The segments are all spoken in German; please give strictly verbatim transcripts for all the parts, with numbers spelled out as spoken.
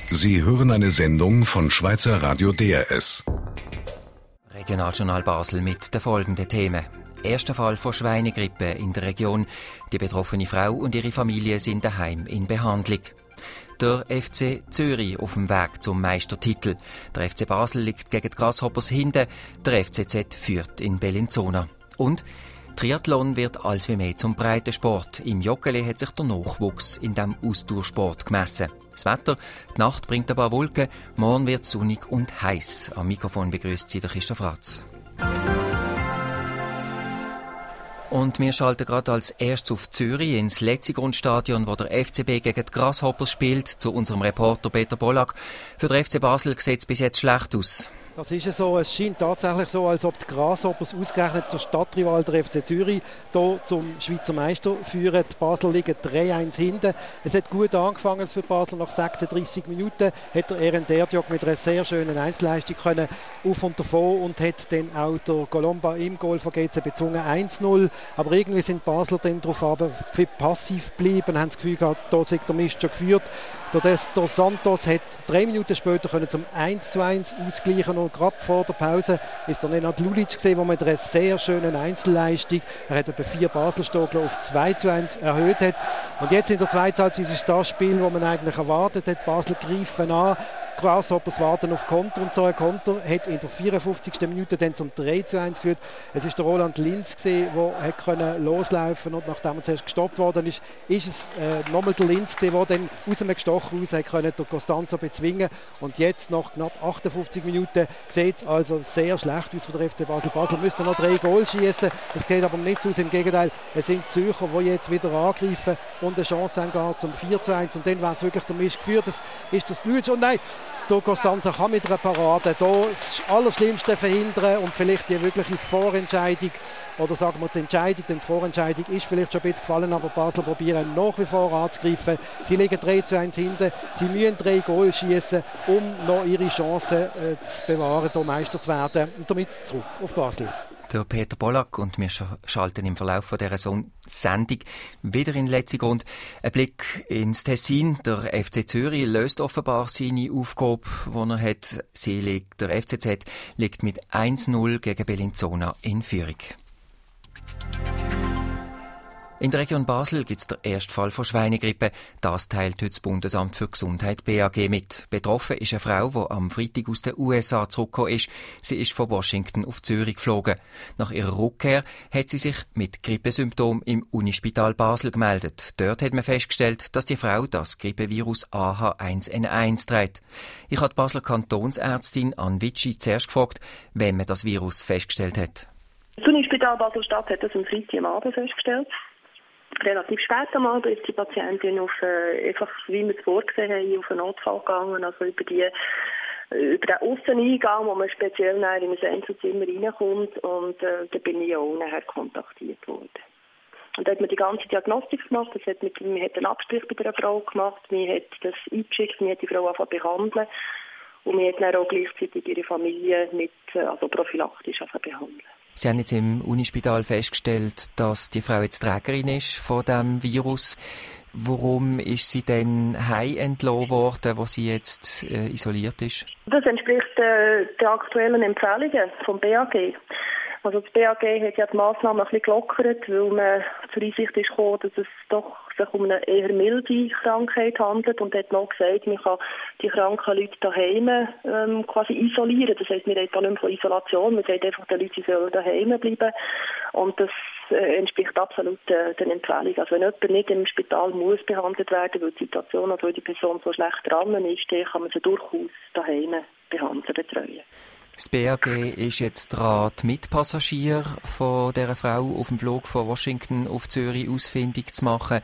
Sie hören eine Sendung von Schweizer Radio D R S. Regionaljournal Basel mit den folgenden Themen. Erster Fall von Schweinegrippe in der Region. Die betroffene Frau und ihre Familie sind daheim in Behandlung. Der F C Zürich auf dem Weg zum Meistertitel. Der F C Basel liegt gegen die Grasshoppers hinten. Der F C Z führt in Bellinzona. Und Triathlon wird als wie mehr zum Breitensport. Im Joggeli hat sich der Nachwuchs in diesem Ausdauersport gemessen. Das Wetter, die Nacht bringt ein paar Wolken, morgen wird es sonnig und heiß. Am Mikrofon begrüßt Sie der Christoph Ratz. Und wir schalten gerade als erstes auf Zürich ins Letzigrundstadion, wo der F C B gegen die Grasshoppers spielt, zu unserem Reporter Peter Bollack. Für den F C Basel sieht es bis jetzt schlecht aus. Das ist so. Es scheint tatsächlich so, als ob die Grasshoppers ausgerechnet der Stadtrival der F C Zürich hier zum Schweizer Meister führen. Die Basel liegen drei eins hinten. Es hat gut angefangen für Basel. Nach sechsunddreissig Minuten hat der Eren Erdjog mit einer sehr schönen Einzelleistung können auf und davon und hat dann auch der Colomba im Goal von G C bezwungen eins null. Aber irgendwie sind die Basler dann darauf aber passiv geblieben, haben das Gefühl gehabt, da ist der Mist schon geführt. Der Destor Santos hat drei Minuten später können zum eins zu eins ausgleichen und gerade vor der Pause ist der Nenad Lulic gesehen, wo man mit einer sehr schönen Einzelleistung, er hat etwa vier Basel-Stogler auf zwei zu eins erhöht hat. Und jetzt in der zweiten Halbzeit ist das Spiel, das man eigentlich erwartet hat. Basel greifen an. Grasshoppers warten auf Konter und so ein Konter hat in der vierundfünfzigsten Minute dann zum drei zu eins geführt. Es ist der Roland Linz gewesen, der hat können loslaufen und nachdem er zuerst gestoppt worden ist, ist es äh, nochmal der Linz gewesen, der dann aus dem gestochen raus hat können der Costanzo bezwingen. Und jetzt nach knapp achtundfünfzig Minuten sieht es also sehr schlecht aus für den F C Basel. Basel müsste noch drei Goals schießen. Das geht aber nicht aus. Im Gegenteil, es sind die Zürcher, die jetzt wieder angreifen und eine Chance haben gar zum vier zu eins. Und dann wäre es wirklich der Mist geführt. Das ist das Luiz. Und nein, der Costanza kann mit einer Parade hier das Allerschlimmste verhindern und vielleicht die wirkliche Vorentscheidung oder sagen wir die Entscheidung, denn die Vorentscheidung ist vielleicht schon ein bisschen gefallen, aber Basel probieren nach wie vor anzugreifen. Sie liegen drei zu eins hinten, sie müssen drei Goal schießen, um noch ihre Chancen äh, zu bewahren, hier Meister zu werden und damit zurück auf Basel. Der Peter Bollack und wir schalten im Verlauf von dieser Sendung wieder in Letzigrund. Ein Blick ins Tessin. Der F C Zürich löst offenbar seine Aufgabe, die er hat. Sie liegt, der F C Z liegt mit eins null gegen Bellinzona in Führung. In der Region Basel gibt es den ersten Fall von Schweinegrippe. Das teilt heute das Bundesamt für Gesundheit B A G mit. Betroffen ist eine Frau, die am Freitag aus den U S A zurückgekommen ist. Sie ist von Washington auf Zürich geflogen. Nach ihrer Rückkehr hat sie sich mit Grippesymptomen im Unispital Basel gemeldet. Dort hat man festgestellt, dass die Frau das Grippevirus A H eins N eins trägt. Ich habe die Basler Kantonsärztin Ann Witschi zuerst gefragt, wenn man das Virus festgestellt hat. Das Unispital Basel-Stadt hat das am Freitag am Abend festgestellt. Relativ spät am Abend ist die Patientin auf, äh, einfach, wie wir es vorgesehen haben, auf einen Notfall gegangen, also über, die, über den Ausseneingang, wo man speziell in ein Einzelzimmer reinkommt und äh, da bin ich auch nachher kontaktiert worden. Und da hat man die ganze Diagnostik gemacht, das hat mit, man hat einen Abstrich bei der Frau gemacht, man hat das eingeschickt, man hat die Frau einfach behandeln und man hat dann auch gleichzeitig ihre Familie mit, also prophylaktisch behandeln. Sie haben jetzt im Unispital festgestellt, dass die Frau jetzt Trägerin ist von diesem Virus. Warum ist sie denn heim entlassen worden, wo sie jetzt äh, isoliert ist? Das entspricht äh, den aktuellen Empfehlungen vom B A G. Also das B A G hat ja die Massnahmen ein bisschen gelockert, weil man zur Einsicht ist gekommen, dass es doch sich um eine eher milde Krankheit handelt und hat noch gesagt, man kann die kranken Leute daheim ähm, quasi isolieren. Das heisst, wir reden da nicht mehr von Isolation, wir sagen einfach, die Leute sie sollen daheim bleiben und das äh, entspricht absolut äh, den Empfehlungen. Also wenn jemand nicht im Spital muss behandelt werden, weil die Situation oder weil die Person so schlecht dran ist, dann kann man sie durchaus daheim behandeln, betreuen. Das B A G ist jetzt dran, die Mitpassagiere von dieser Frau auf dem Flug von Washington auf Zürich ausfindig zu machen.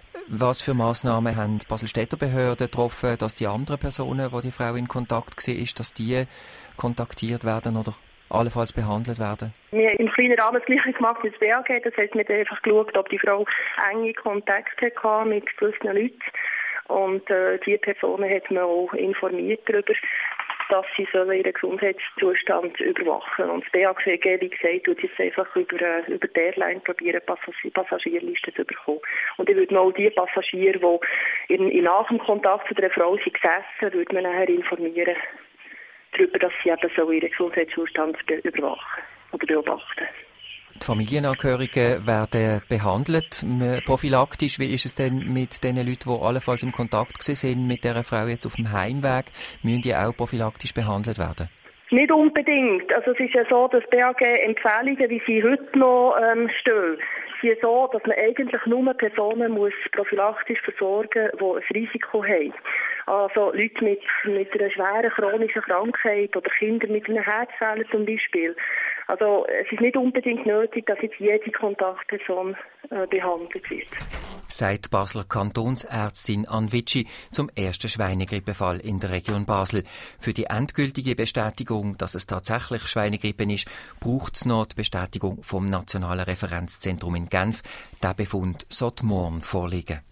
Was für Massnahmen haben die Baselstädter Behörden getroffen, dass die anderen Personen, wo die Frau in Kontakt war, dass die kontaktiert werden oder allenfalls behandelt werden? Wir haben im kleinen Rahmen das Gleiche gemacht wie das B A G. Das heisst, wir haben einfach geschaut, ob die Frau enge Kontakte hatte mit gewissen Leuten. Und äh, diese Personen hat man auch informiert darüber. dass sie ihren Gesundheitszustand überwachen sollen. Und das B A G, wie gesagt, tut jetzt einfach über, über die Airline probieren, Passagierlisten zu bekommen. Und ich würde auch die Passagiere, die in, in nach dem Kontakt zu der Frau sind gesessen, würde man nachher informieren darüber, dass sie eben so ihren Gesundheitszustand überwachen oder beobachten. Die Familienangehörigen werden behandelt prophylaktisch. Wie ist es denn mit den Leuten, die allenfalls im Kontakt sind mit dieser Frau jetzt auf dem Heimweg? Müssen die auch prophylaktisch behandelt werden? Nicht unbedingt. Also es ist ja so, dass B A G-Empfehlungen, wie sie heute noch ähm, stehen, sind so, dass man eigentlich nur Personen muss prophylaktisch versorgen muss, die ein Risiko haben. Also Leute mit, mit einer schweren chronischen Krankheit oder Kinder mit einem Herzfehler zum Beispiel. Also es ist nicht unbedingt nötig, dass jetzt jede Kontaktperson äh, behandelt wird. Sagt Basler Kantonsärztin Ann Witschi zum ersten Schweinegrippefall in der Region Basel. Für die endgültige Bestätigung, dass es tatsächlich Schweinegrippe ist, braucht es noch die Bestätigung vom Nationalen Referenzzentrum in Genf. Der Befund sollte morgen vorliegen.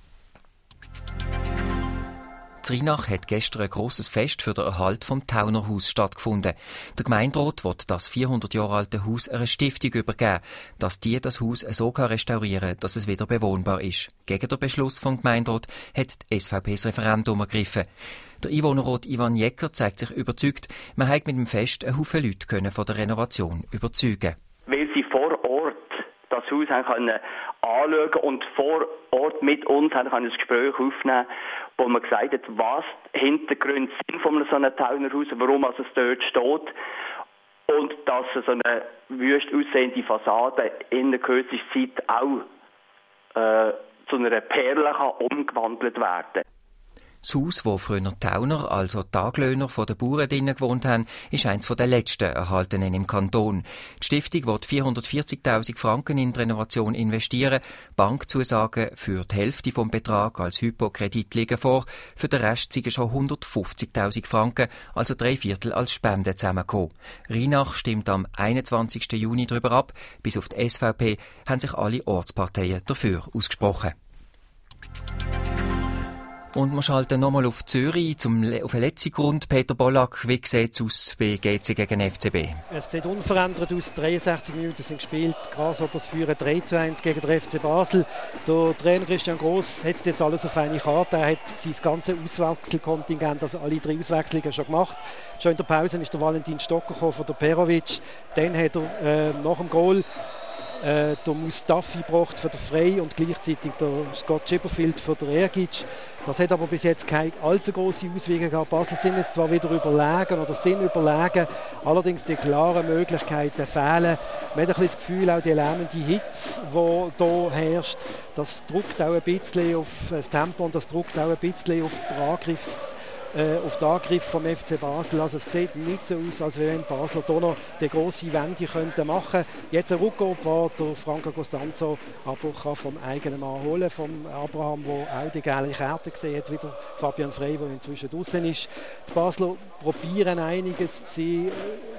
In Rheinach hat gestern ein grosses Fest für den Erhalt vom Taunerhaus stattgefunden. Der Gemeinderat will das vierhundert Jahre alte Haus einer Stiftung übergeben, dass die das Haus so restaurieren kann, dass es wieder bewohnbar ist. Gegen den Beschluss vom Gemeinderat hat die S V P das Referendum ergriffen. Der Einwohnerrat Ivan Jecker zeigt sich überzeugt, man hat mit dem Fest einen Haufen Leute können von der Renovation überzeugen. Weil sie vor Ort das Haus haben können anschauen und vor Ort mit uns haben ein Gespräch aufnehmen, wo man gesagt hat, was die Hintergründe sind von so einem Taunerhaus, warum also es dort steht und dass so eine wüst aussehende Fassade in der kürzester Zeit auch äh, zu einer Perle kann umgewandelt werden. Das Haus, wo früher Tauner, also Taglöhner von den Bauern drinnen gewohnt haben, ist eines der letzten erhaltenen im Kanton. Die Stiftung will vierhundertvierzigtausend Franken in die Renovation investieren. Bankzusagen für die Hälfte vom Betrag als Hypokredit liegen vor. Für den Rest sind schon hundertfünfzigtausend Franken, also drei Viertel als Spende zusammengekommen. Rheinach stimmt am einundzwanzigsten Juni darüber ab. Bis auf die S V P haben sich alle Ortsparteien dafür ausgesprochen. Und wir schalten nochmal auf Zürich, zum, auf den letzten Grund. Peter Bollack, wie sieht es aus bei G C gegen F C B? Es sieht unverändert aus. dreiundsechzig Minuten sind gespielt. Grasshoppers führen drei zu eins gegen den F C Basel. Der Trainer Christian Gross hat jetzt alles auf eine Karte. Er hat sein ganzes Auswechselkontingent, also alle drei Auswechslungen schon gemacht. Schon in der Pause ist der Valentin Stocker gekommen von der Perovic. Dann hat er äh, nach dem Goal Äh, der Mustafi gebracht für den Frey und gleichzeitig der Scott Chipperfield für den Ergic. Das hat aber bis jetzt keine allzu grosse Auswirkungen gehabt. Basel sind jetzt zwar wieder überlegen oder sind überlegen, allerdings die klaren Möglichkeiten fehlen. Man hat ein bisschen das Gefühl, auch die lähmende Hitze, die hier herrscht, das drückt auch ein bisschen auf das Tempo und das drückt auch ein bisschen auf die Angriffs Äh, auf den Angriff vom F C Basel. Also es sieht nicht so aus, als wenn Basel hier noch die grosse Wende könnte machen. Jetzt ein Rückgab war der Franco Costanzo, aber kann vom eigenen Mann holen, vom Abraham, der auch die gelbe Karte gesehen hat, wieder Fabian Frey, der inzwischen draußen ist. Die Basler probieren einiges, sie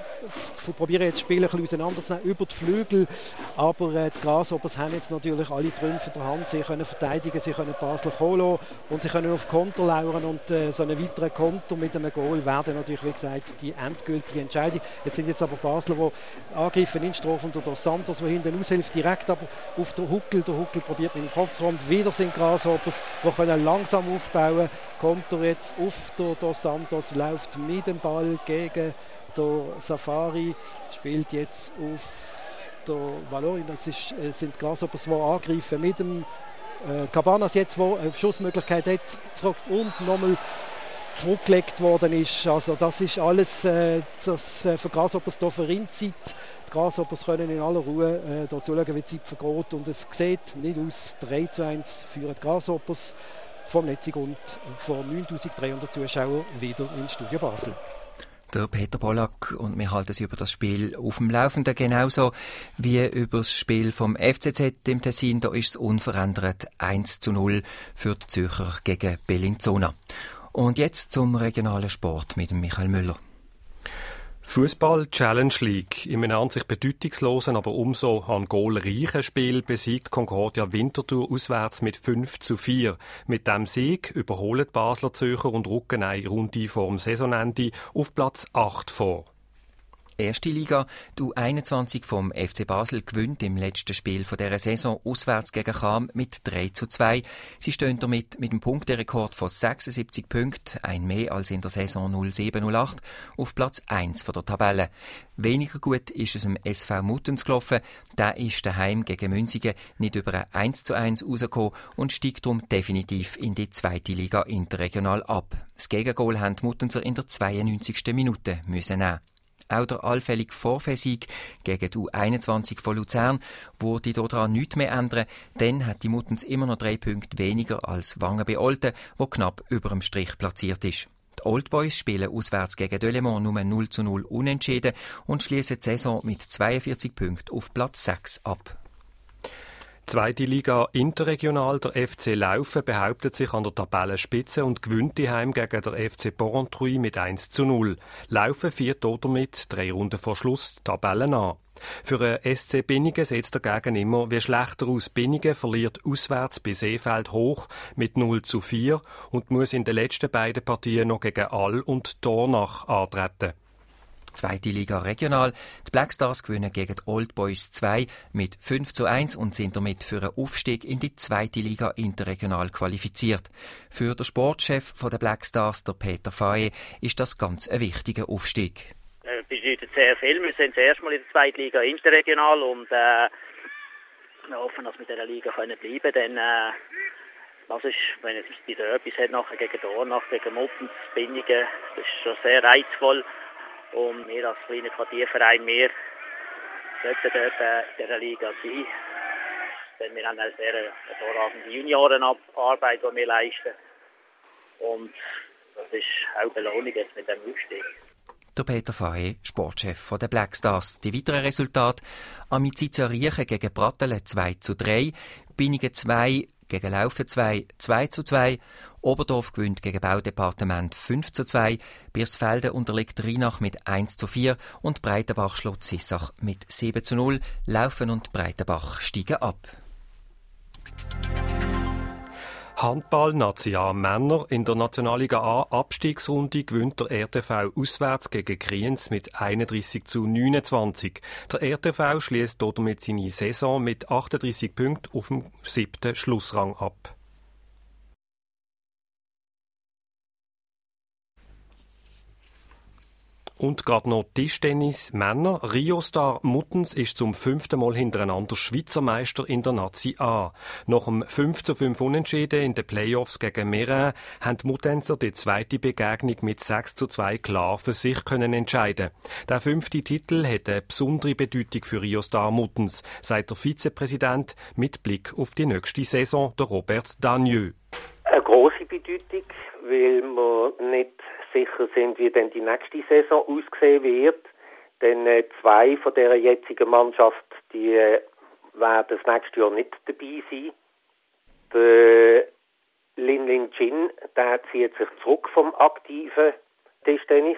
äh, probieren jetzt das Spiel ein bisschen auseinanderzunehmen über die Flügel, aber äh, die Grasshoppers haben jetzt natürlich alle Trümpfe in der Hand. Sie können verteidigen, sie können Basler kommen lassen und sie können auf Konter lauern und äh, so eine weitere Konter mit einem Goal werden natürlich, wie gesagt, die endgültige Entscheidung. Jetzt sind jetzt aber Basler, die angreifen in Stroh und der Santos, der hinten aushilft, direkt aber auf der Huckel. Der Huckel probiert mit dem Kopfrand. Wieder sind Grasshoppers, die können langsam aufbauen. Konter jetzt auf der Dos Santos, läuft mit dem Ball gegen der Safari, spielt jetzt auf der Valorin. Das ist, sind Grasshoppers, die angreifen mit dem äh, Cabanas jetzt, der eine Schussmöglichkeit hat, zurück und nochmal zurückgelegt worden ist. Also das ist alles äh, das äh, für Grasshoppers hier Verrindzeit. Die Grasshoppers können in aller Ruhe äh, da zuschauen, wie die Zeit vergeht und es sieht nicht aus. drei zu eins für die Grasshoppers vom letzten Grund vor neuntausenddreihundert Zuschauern wieder in Studio Basel. Der Peter Bollack und wir halten Sie über das Spiel auf dem Laufenden, genauso wie über das Spiel vom F C Z im Tessin. Da ist es unverändert eins zu null für die Zürcher gegen Bellinzona. Und jetzt zum regionalen Sport mit dem Michael Müller. Fußball Challenge League. In einem an sich bedeutungslosen, aber umso an Goal reichen Spiel besiegt Concordia Winterthur auswärts mit fünf zu vier. Mit diesem Sieg überholen die Basler Zürcher und rücken eine Runde vor dem Saisonende auf Platz acht vor. Erste Liga, die U einundzwanzig vom F C Basel gewinnt im letzten Spiel von dieser Saison auswärts gegen Cham mit drei zu zwei. Sie stehen damit mit einem Punkterekord von sechsundsiebzig Punkten, ein mehr als in der Saison null sieben null acht, auf Platz eins von der Tabelle. Weniger gut ist es im S V Muttens gelaufen. Der ist daheim gegen Münzigen nicht über ein eins zu eins rausgekommen und steigt darum definitiv in die zweite Liga interregional ab. Das Gegengol haben die Muttenser in der zweiundneunzigsten Minute müssen nehmen. Auch der allfällige Vorfehlsieg gegen die U einundzwanzig von Luzern würde daran nichts mehr ändern, dann hat die Muttens immer noch drei Punkte weniger als Wangen bei Olten, wo knapp über dem Strich platziert ist. Die Old Boys spielen auswärts gegen Delémont nur null zu null unentschieden und schließen die Saison mit zweiundvierzig Punkten auf Platz sechs ab. Zweite Liga interregional, der F C Laufen behauptet sich an der Tabellenspitze und gewinnt daheim gegen der F C Porrentruy mit eins zu null. Laufen viert damit drei Runden vor Schluss die Tabellen an. Für den S C Binningen sieht es dagegen immer wie schlechter aus. Binningen verliert auswärts bei Seefeld hoch mit null zu vier und muss in den letzten beiden Partien noch gegen All und Dornach antreten. Zweite Liga regional. Die Black Stars gewinnen gegen die Old Boys zwei mit fünf zu eins und sind damit für einen Aufstieg in die zweite Liga interregional qualifiziert. Für den Sportchef der Black Stars, der Peter Faye, ist das ganz ein wichtiger Aufstieg. Es bedeutet sehr viel. Wir sind das erste Mal in der zweiten Liga interregional und äh, wir hoffen, dass wir in dieser Liga können bleiben können. Denn äh, das ist, wenn es die Derbys hat, nachher gegen Dornach, gegen Muttens, Binningen, das ist schon sehr reizvoll. Und wir als kleiner Quartierverein, wir sollten dort äh, in dieser Liga sein. Denn wir haben eine sehr hervorragende Juniorenarbeit, die wir leisten. Und das ist auch Belohnung jetzt mit dem Aufstieg. Der Peter Faye, Sportchef der Black Stars. Die weiteren Resultate: Amicizia Riechen gegen Brattelen zwei zu drei, Binningen zwei gegen Laufen zwei, zwei zu zwei, Oberdorf gewinnt gegen Baudepartement fünf zu zwei, Birsfelden unterliegt Rheinach mit eins zu vier und Breitenbach schlägt Sissach mit sieben zu null. Laufen und Breitenbach steigen ab. Handball Nazi A Männer. In der Nationalliga A Abstiegsrunde gewinnt der R T V auswärts gegen Kriens mit einunddreissig zu neunundzwanzig. Der R T V schließt damit seine Saison mit achtunddreissig Punkten auf dem siebten Schlussrang ab. Und gerade noch Tischtennis Männer. Rio-Star Muttens ist zum fünften Mal hintereinander Schweizer Meister in der Nazi A. Nach dem fünf zu fünf Unentschieden in den Playoffs gegen Meyrin haben die Muttenser die zweite Begegnung mit sechs zu zwei klar für sich können entscheiden. Der fünfte Titel hat eine besondere Bedeutung für Rio-Star Muttens, sagt der Vizepräsident mit Blick auf die nächste Saison, der Robert Dagneux. Eine grosse Bedeutung, weil wir nicht sicher sind, wie denn die nächste Saison aussehen wird. Denn äh, zwei von der jetzigen Mannschaft, die äh, werden das nächste Jahr nicht dabei sein. Der Lin Ling Jin, der zieht sich zurück vom aktiven Tischtennis.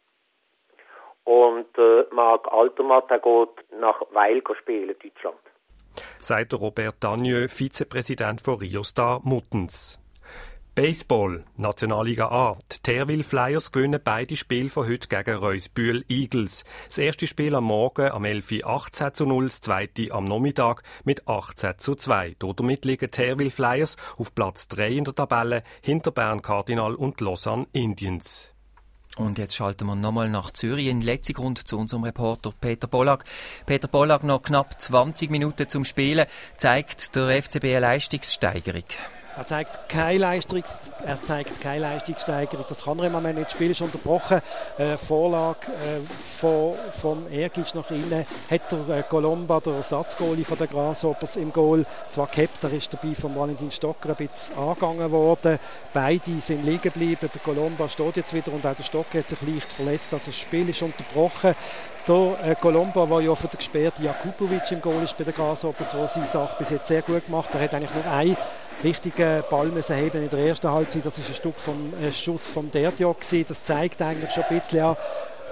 Und äh, Marc Altermatt, der geht nach Weil spielen, Deutschland. Sagt Robert Dagneux, Vizepräsident von Rio-Star Muttens. Baseball, Nationalliga A. Die Terwil Flyers gewinnen beide Spiele von heute gegen Reusbühl Eagles. Das erste Spiel am Morgen am elf Uhr achtzehn zu null, das zweite am Nachmittag mit achtzehn zu zwei. Damit liegen die Terwil Flyers auf Platz drei in der Tabelle hinter Bern Cardinal und Lausanne Indians. Und jetzt schalten wir nochmal nach Zürich in den letzten Grund zu unserem Reporter Peter Pollack. Peter Pollack, noch knapp zwanzig Minuten zum Spielen. Zeigt der F C B eine Leistungssteigerung? Er zeigt keine, Leistungs- er zeigt keine Leistungssteigerung. Das kann er im Moment nicht. Das Spiel ist unterbrochen. Äh, Vorlage äh, von, vom Ergic nach innen hat der äh, Colomba, der Ersatzgoalie von der Grasshoppers, im Goal. Zwar gehabt, er ist dabei von Valentin Stocker ein bisschen angegangen worden. Beide sind liegen geblieben. Der Colomba steht jetzt wieder und auch der Stocker hat sich leicht verletzt. Also das Spiel ist unterbrochen. Der äh, Colomba, der ja für den gesperrten Jakubovic im Goal ist bei den Grasshoppers, der seine Sache bis jetzt sehr gut gemacht. Er hat eigentlich nur einen richtigen Ball müssen heben in der ersten Halbzeit. Das ist ein Stück vom äh, Schuss vom Derdiok gewesen. Das zeigt eigentlich schon ein bisschen, ja,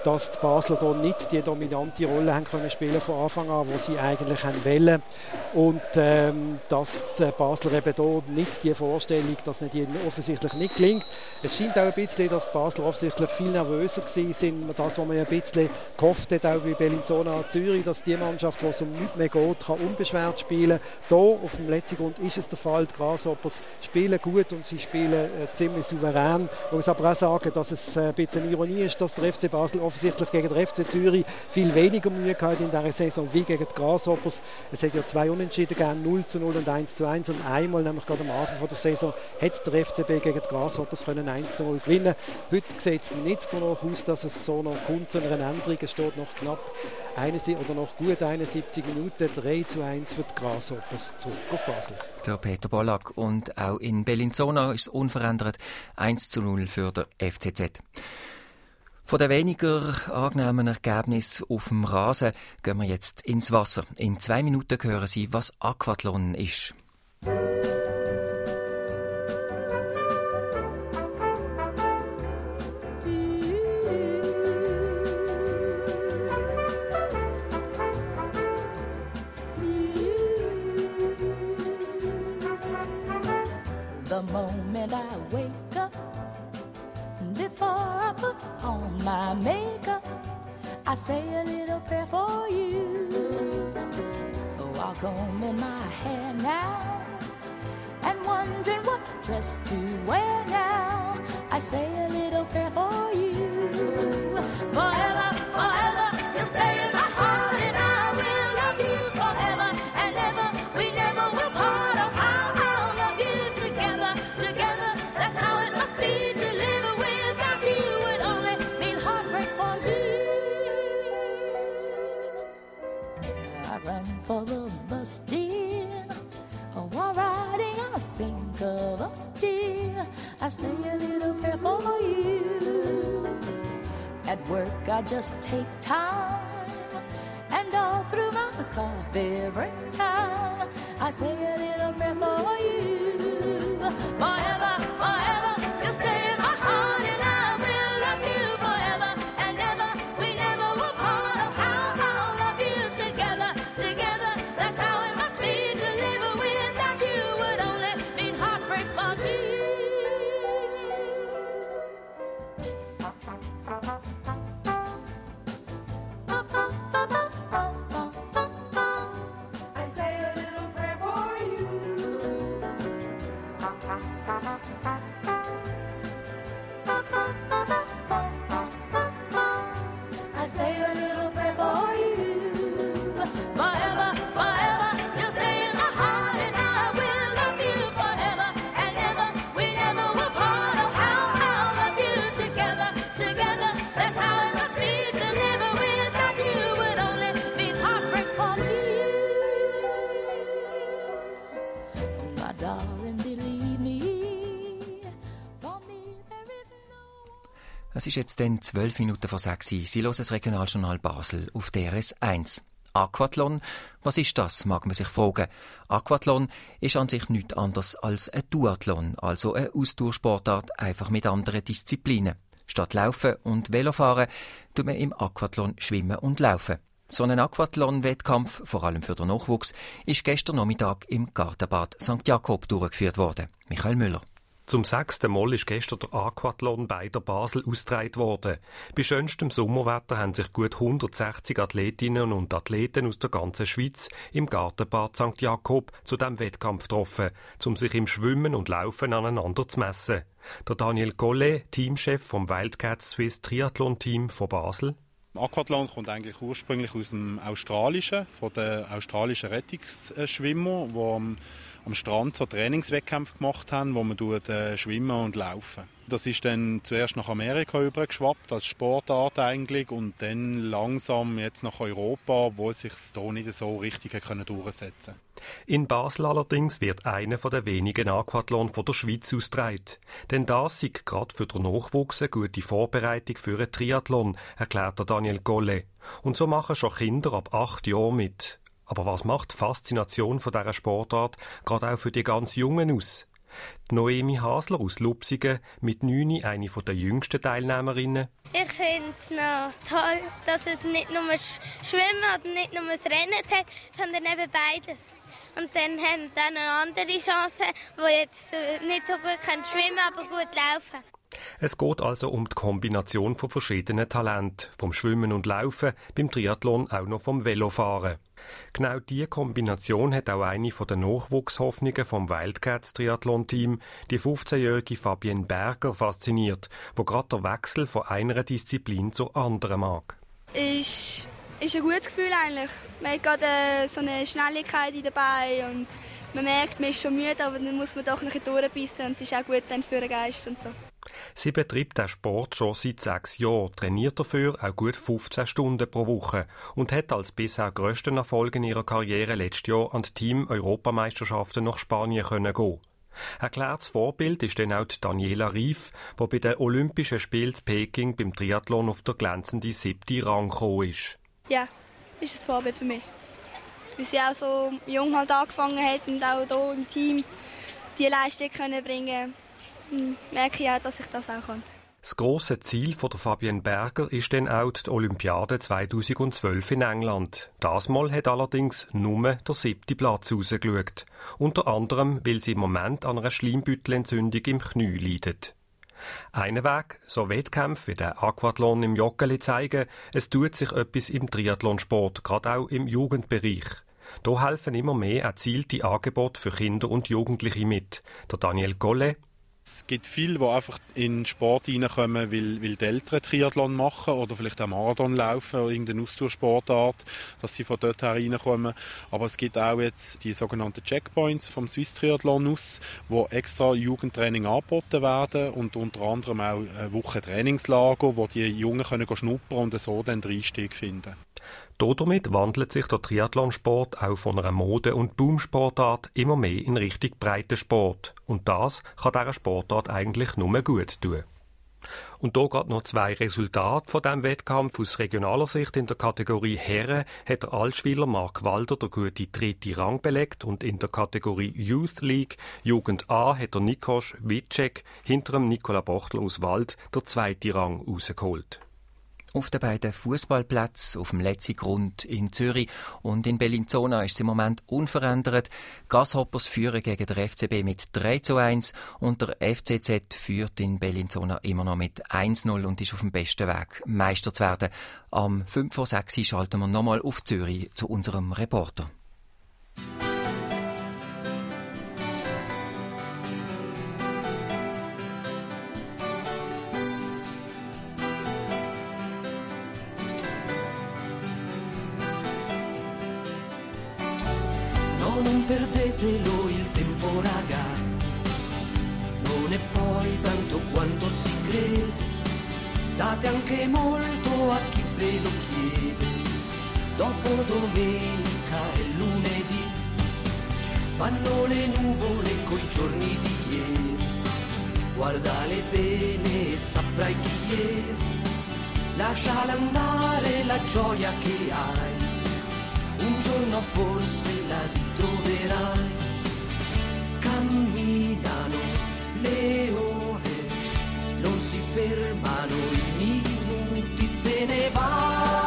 dass die Basler hier nicht die dominante Rolle haben können spielen von Anfang an, wo sie eigentlich haben wollen. Und ähm, dass die Basler eben hier nicht die Vorstellung, dass es ihnen offensichtlich nicht gelingt. Es scheint auch ein bisschen, dass die Basler offensichtlich viel nervöser gewesen sind. Das, was man ein bisschen gehofft hat, auch bei Bellinzona Zürich, dass die Mannschaft, die es um nichts mehr geht, kann unbeschwert spielen. Hier auf dem letzten Grund ist es der Fall. Die Grasshoppers spielen gut und sie spielen äh, ziemlich souverän. Man muss aber auch sagen, dass es äh, ein bisschen Ironie ist, dass der F C Basel offensichtlich gegen den F C Zürich viel weniger Mühe gehabt in dieser Saison wie gegen die Grasshoppers. Es hat ja zwei Unentschieden gegeben, null zu null und eins zu eins. Und einmal, nämlich gerade am Anfang der Saison, hat der F C B gegen die Grasshoppers können eins zu null gewinnen. Heute sieht es nicht danach aus, dass es so noch kommt zu einer Änderung. Es steht noch knapp einundsiebzig, oder noch gut einundsiebzig Minuten, drei zu eins für die Grasshoppers zurück auf Basel. Der Peter Bollack. Und auch in Bellinzona ist es unverändert eins zu null für den F C Z. Von den weniger angenehmen Ergebnissen auf dem Rasen gehen wir jetzt ins Wasser. In zwei Minuten hören Sie, was Aquathlon ist. The moment I wake up, before I put on my makeup, I say a little prayer for you. Oh, I'll comb in my hair now, and wondering what dress to wear now. I say a little prayer for you. Forever, forever, you'll stay in my heart, and I will love you forever and ever. We never will part. Oh, how I'll love you together, together. That's how it must be to live without you. Would only mean heartbreak for me. I run for the bus, dear. Oh, while riding, I think of us, dear. I say a little prayer for you. At work, I just take time, and all through my coffee break time, I say a little prayer for you. Forever, forever, you'll stay in my heart, and I will love you forever and ever. We never will part. Oh, how I'll love you together, together. That's how it must be to live without you. Would only mean heartbreak for me. I say a little prayer for you. I say a little prayer for you. Forever, forever, you'll stay in my heart, and I will love you forever and ever. We never will part. Oh, how I'll love you together, together. That's how it must be to live without you. Would only mean heartbreak for me. My darling, believe me, for me there is no... Es ist jetzt dann zwölf Minuten vor sechs. Sie hören das Regionaljournal Basel auf D R S eins. Aquathlon, was ist das, mag man sich fragen. Aquathlon ist an sich nichts anderes als ein Duathlon, also eine Ausdauersportart, einfach mit anderen Disziplinen. Statt Laufen und Velofahren tut man im Aquathlon schwimmen und laufen. So ein Aquathlon-Wettkampf, vor allem für den Nachwuchs, ist gestern Nachmittag im Gartenbad Sankt Jakob durchgeführt worden. Michael Müller. Zum sechsten Mal ist gestern der Aquathlon bei der Basel ausgetragen worden. Bei schönstem Sommerwetter haben sich gut hundertsechzig Athletinnen und Athleten aus der ganzen Schweiz im Gartenbad Sankt Jakob zu diesem Wettkampf getroffen, um sich im Schwimmen und Laufen aneinander zu messen. Der Daniel Collet, Teamchef vom Wildcats Swiss Triathlon Team von Basel. Aquathlon kommt eigentlich ursprünglich aus dem Australischen, von den australischen Rettungsschwimmern, die am, am Strand so Trainingswettkämpfe gemacht haben, wo man äh, schwimmen und laufen. Das ist dann zuerst nach Amerika übergeschwappt als Sportart eigentlich und dann langsam jetzt nach Europa, wo es sich hier nicht so richtig durchsetzen konnte. In Basel allerdings wird einer der wenigen Aquathlon von der Schweiz ausgetragen. Denn das ist gerade für den Nachwuchs eine gute Vorbereitung für einen Triathlon, erklärt der Daniel Collet. Und so machen schon Kinder ab acht Jahren mit. Aber was macht die Faszination von dieser Sportart gerade auch für die ganz Jungen aus? Die Noemi Hasler aus Lupsigen, mit neun eine der jüngsten Teilnehmerinnen. Ich finde es noch toll, dass es nicht nur Schwimmen oder nicht nur das Rennen hat, sondern eben beides. Und dann haben dann eine andere Chance, die jetzt nicht so gut schwimmen können, aber gut laufen. Es geht also um die Kombination von verschiedenen Talenten, vom Schwimmen und Laufen, beim Triathlon auch noch vom Velofahren. Genau diese Kombination hat auch eine der Nachwuchshoffnungen vom Wildcats-Triathlon-Team, die fünfzehnjährige Fabienne Berger, fasziniert, wo gerade der Wechsel von einer Disziplin zur anderen mag. Ist, ist ein gutes Gefühl eigentlich. Man hat gerade äh, so eine Schnelligkeit dabei und man merkt, man ist schon müde, aber dann muss man doch noch durchbissen und es ist auch gut dann für den Geist und so. Sie betreibt den Sport schon seit sechs Jahren, trainiert dafür auch gut fünfzehn Stunden pro Woche und hat als bisher grössten Erfolg in ihrer Karriere letztes Jahr an die Team-Europameisterschaften nach Spanien können gehen. Erklärtes Vorbild ist dann auch Daniela Rief, die bei den Olympischen Spielen in Peking beim Triathlon auf der glänzenden siebten Rang gekommen ist. Ja, ist ein Vorbild für mich. Weil sie auch so jung halt angefangen hat und auch hier im Team die Leistung können bringen konnte, merke ich auch, dass ich das auch kann. Das grosse Ziel von der Fabienne Berger ist dann auch die Olympiade zweitausendzwölf in England. Das Mal hat allerdings nur der siebte Platz rausgeschaut. Unter anderem, weil sie im Moment an einer Schleimbeutelentzündung im Knie leidet. Einen Weg, so Wettkämpfe wie der Aquathlon im Joggeli zeigen, es tut sich etwas im Triathlonsport, gerade auch im Jugendbereich. Da helfen immer mehr erzielte Angebote für Kinder und Jugendliche mit. Der Daniel Gollet. Es gibt viele, die einfach in den Sport reinkommen, weil, weil die Eltern Triathlon machen oder vielleicht auch Marathon laufen oder irgendeine Ausdauersportart, dass sie von dort her reinkommen. Aber es gibt auch jetzt die sogenannten Checkpoints vom Swiss Triathlon aus, wo extra Jugendtraining angeboten werden und unter anderem auch eine Woche Trainingslager, wo die Jungen können schnuppern und so dann den Einstieg finden. Damit wandelt sich der Triathlonsport auch von einer Mode- und Boomsportart immer mehr in Richtung Breitensport. Und das kann dieser Sportart eigentlich nur gut tun. Und hier gerade noch zwei Resultate von diesem Wettkampf. Aus regionaler Sicht in der Kategorie Herren hat der Altschwiler Mark Walder den guten dritten Rang belegt und in der Kategorie Youth League Jugend A hat der Nikos Witschek hinter dem Nicola Bochtel aus Wald den zweiten Rang rausgeholt. Auf den beiden Fußballplätzen, auf dem Letzigrund in Zürich und in Bellinzona ist es im Moment unverändert. Grasshoppers führen gegen den F C B mit drei zu eins und der F C Z führt in Bellinzona immer noch mit eins zu null und ist auf dem besten Weg, Meister zu werden. Am fünf vor sechs schalten wir nochmal auf Zürich zu unserem Reporter. Non perdetelo il tempo ragazzi, non è poi tanto quanto si crede, date anche molto a chi ve lo chiede, dopo domenica e lunedì, vanno le nuvole coi giorni di ieri, guardale bene e saprai chi è, lasciala andare la gioia che hai, un giorno forse la ritroverai. Camminano le ore, non si fermano i minuti, se ne va.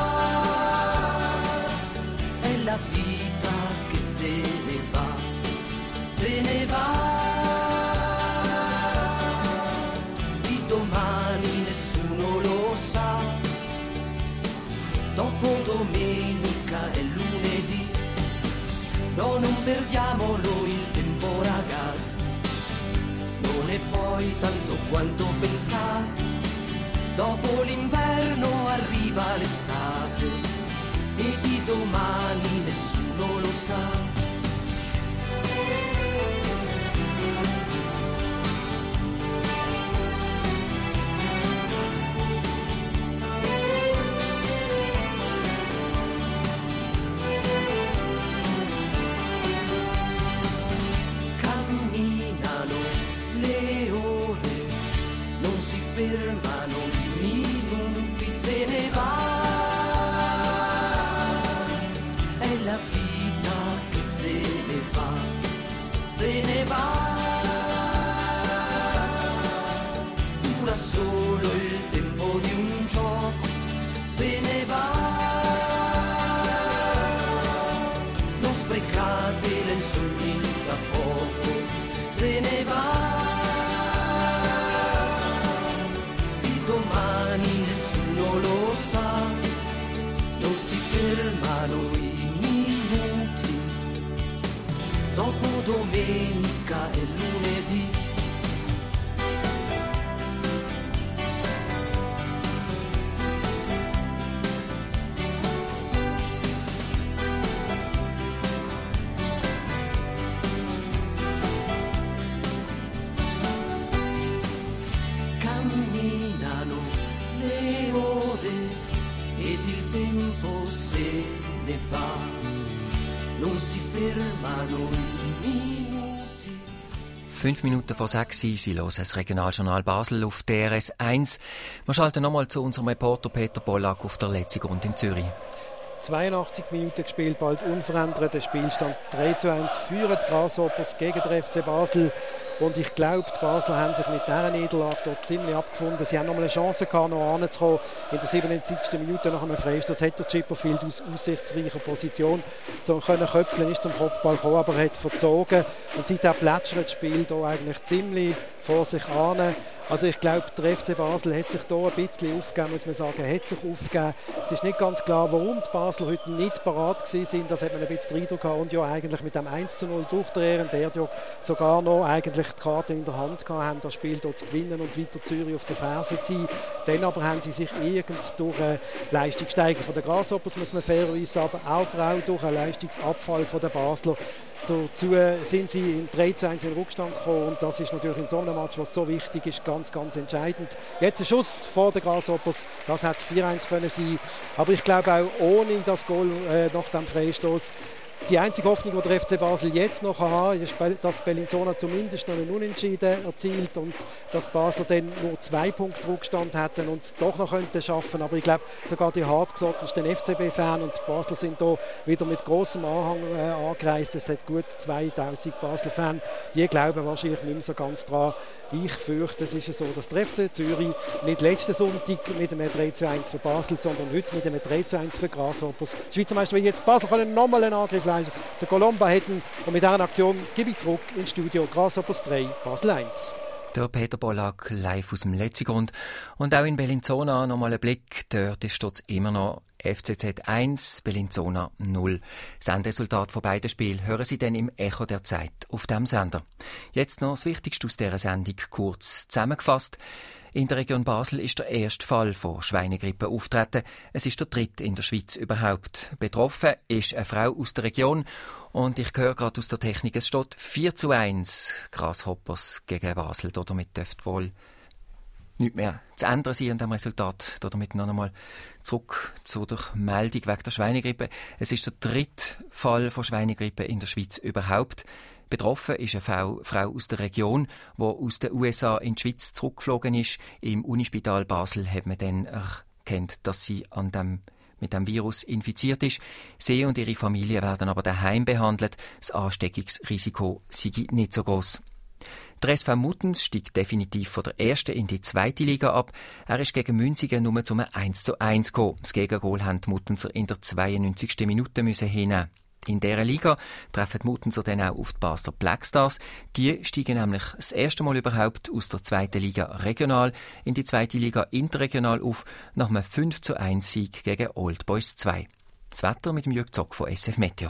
È la vita che se ne va, se ne va. Di domani nessuno lo sa, dopo domenica e lunedì, no, non perdiamolo il tempo ragazzi, non è poi tanto quanto pensate, dopo l'inverno arriva l'estate e di domani nessuno lo sa. Fermano i minuti, se ne va. È la vita che se ne va, se ne va. solo il tempo di un gioco se ne va. Non sprecate le sogni da poco, se ne va. Di domani nessuno lo sa, non si fermano i minuti. Dopo domenica e lunedì. Camminano le ore ed il tempo se ne va, non si fermano i minuti. Fünf Minuten vor sechs, Sie hören das Regionaljournal Basel auf D R S eins. Wir schalten nochmal zu unserem Reporter Peter Pollack auf der Letzigrund in Zürich. zweiundachtzig Minuten gespielt, bald unverändert. Der Spielstand drei zu eins führen die Grasshoppers gegen den F C Basel. Und ich glaube, die Basler haben sich mit dieser Niederlage dort ziemlich abgefunden. Sie haben noch mal eine Chance gehabt, noch anzukommen. In der siebenundsiebzigsten Minute nach einem Freistoß hat der Chipperfield aus aussichtsreicher Position so können köpfeln, ist zum Kopfball gekommen, aber er hat verzogen. Und seitdem plätschert das Spiel hier eigentlich ziemlich vor sich an. Also ich glaube, der F C Basel hat sich hier ein bisschen aufgegeben, muss man sagen. Er hat sich aufgegeben. Es ist nicht ganz klar, warum die Basler heute nicht parat gewesen sind. Das hat man ein bisschen den Eindruck gehabt. Und ja, eigentlich mit dem eins zu null durchdrehen, der ja sogar noch eigentlich die Karte in der Hand gehabt haben, das Spiel dort zu gewinnen und weiter Zürich auf der Ferse zu ziehen. Dann aber haben sie sich irgend durch eine Leistungssteigerung von der Grasshoppers, muss man fairerweise sagen, aber auch durch einen Leistungsabfall von der Basler. Dazu sind sie in drei zu eins in Rückstand gekommen und das ist natürlich in so einem Match, was so wichtig ist, ganz, ganz entscheidend. Jetzt ein Schuss vor der Grasshoppers, das hätte es vier eins können sein. Aber ich glaube auch ohne das Goal äh, nach dem Freistoß, die einzige Hoffnung, die der F C Basel jetzt noch hat, ist, dass Bellinzona zumindest noch einen Unentschieden erzielt und dass Basler dann nur zwei Punkte Rückstand hätten und es doch noch könnten schaffen. Aber ich glaube, sogar die hartgesottensten F C B-Fans und die Basler sind hier wieder mit grossem Anhang äh, angereist. Es hat gut zweitausend Basler-Fans. Die glauben wahrscheinlich nicht mehr so ganz dran. Ich fürchte, es ist so, dass der F C Zürich nicht letzten Sonntag mit einem drei zu eins für Basel, sondern heute mit einem drei zu eins für Grasshoppers. Die Schweizer Meister will jetzt Basel können nochmal einen Angriff leisten. Der Colomba hätten und mit dieser Aktion gebe ich zurück ins Studio. Grasshoppers drei, Basel eins. Der Peter Pollack live aus dem Letzigrund. Und auch in Bellinzona nochmal ein Blick. Dort ist es immer noch F C Z eins, Bellinzona null. Das Endresultat von beiden Spielen hören Sie dann im Echo der Zeit auf diesem Sender. Jetzt noch das Wichtigste aus dieser Sendung kurz zusammengefasst. In der Region Basel ist der erste Fall von Schweinegrippe auftreten. Es ist der dritte in der Schweiz überhaupt. Betroffen ist eine Frau aus der Region. Und ich höre gerade aus der Technik, es steht vier zu eins Grasshoppers gegen Basel. Damit dürfte wohl nichts mehr zu ändern sein an diesem Resultat. Damit noch einmal zurück zu der Meldung wegen der Schweinegrippe. Es ist der dritte Fall von Schweinegrippe in der Schweiz überhaupt. Betroffen ist eine Frau, Frau aus der Region, die aus den U S A in die Schweiz zurückgeflogen ist. Im Unispital Basel hat man dann erkannt, dass sie an dem, mit dem Virus infiziert ist. Sie und ihre Familie werden aber daheim behandelt. Das Ansteckungsrisiko sei nicht so gross. Der S V Muttens steigt definitiv von der ersten in die zweite Liga ab. Er ist gegen Münzigen nur zum eins zu eins gekommen. Das Gegengoal haben die Muttenser in der zweiundneunzigsten Minute müssen hinnehmen. In dieser Liga treffen die Muttenser dann auch auf die Basler Blackstars. Die steigen nämlich das erste Mal überhaupt aus der zweiten Liga regional in die zweite Liga interregional auf, nach einem fünf zu eins Sieg gegen Old Boys zwei. Das Wetter mit dem Jürg Zock von S F Meteo.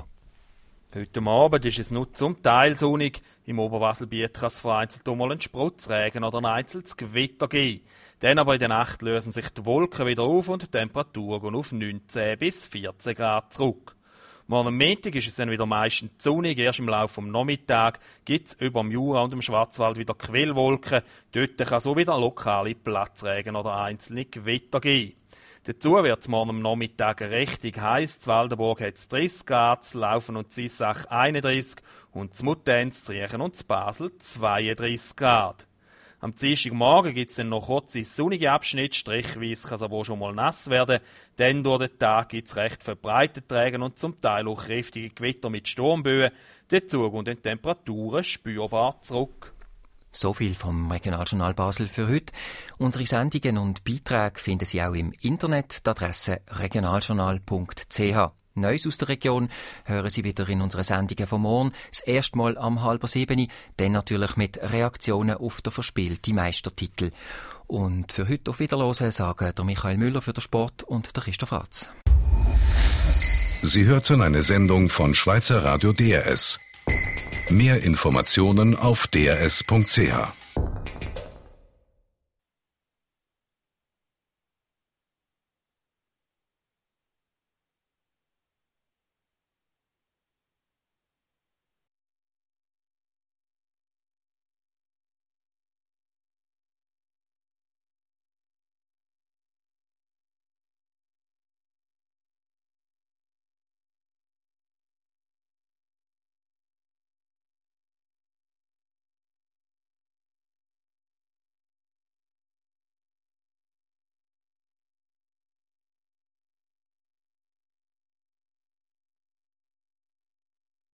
Heute Abend ist es nur zum Teil sonnig. Im Oberbaselbiet kann es vereinzelt mal einen Sprotzregen oder ein einzelnes Gewitter geben. Dann aber in der Nacht lösen sich die Wolken wieder auf und die Temperaturen gehen auf neunzehn bis vierzehn Grad zurück. Morgen am Montag ist es dann wieder meistens sonnig. Erst im Laufe des Nachmittags gibt es über dem Jura und im Schwarzwald wieder Quellwolken. Dort kann es auch wieder lokale Platzregen oder einzelne Gewitter geben. Dazu wird es morgen am Nachmittag richtig heiß. In Waldenburg hat es dreißig Grad, das Laufen und Zissach einunddreißig und in Muttenz, Riechen und Basel zweiunddreißig Grad. Am Dienstagmorgen gibt es dann noch kurze sonnige Abschnitte, strichweise kann es aber auch schon mal nass werden. Dann durch den Tag gibt es recht verbreitet Regen und zum Teil auch kräftige Gewitter mit Sturmböen. Dazu gehen die Temperaturen spürbar zurück. So viel vom Regionaljournal Basel für heute. Unsere Sendungen und Beiträge finden Sie auch im Internet, die Adresse regionaljournal punkt c h. Neues aus der Region hören Sie wieder in unseren Sendungen von morgen, das erste Mal am halber sieben, dann natürlich mit Reaktionen auf den verspielten Meistertitel. Und für heute auf Wiederhören sagen der Michael Müller für den Sport und der Christoph Ratz. Sie hörten eine Sendung von Schweizer Radio D R S. Mehr Informationen auf d r s punkt c h.